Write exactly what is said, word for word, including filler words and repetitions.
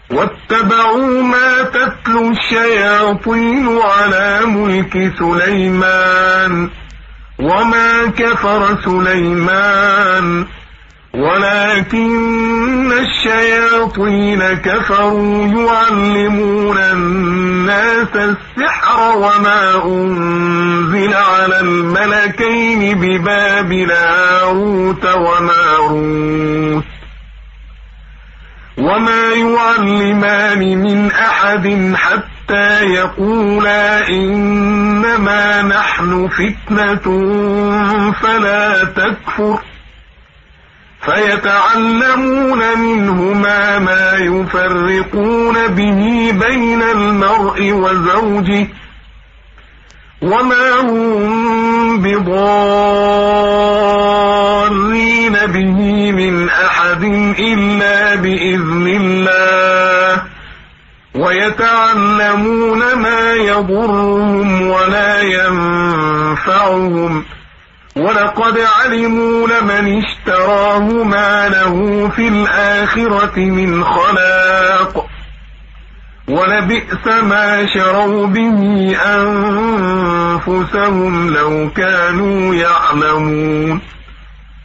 واتبعوا ما تتلو الشياطين على ملك سليمان وما كفر سليمان ولكن الشياطين كفروا يعلمون الناس السحر وما أنزل على الملكين ببابل هاروت وماروت وما يعلمان من أحد حتى يقولا إنما نحن فتنة فلا تكفر فيتعلمون منهما ما يفرقون به بين المرء وزوجه وما هم بضارين به من أحد إلا بإذن الله ويتعلمون ما يضرهم ولا ينفعهم ولقد علموا لمن اشتراه ما له في الآخرة من خلاق ولبئس ما شروا به أنفسهم لو كانوا يعلمون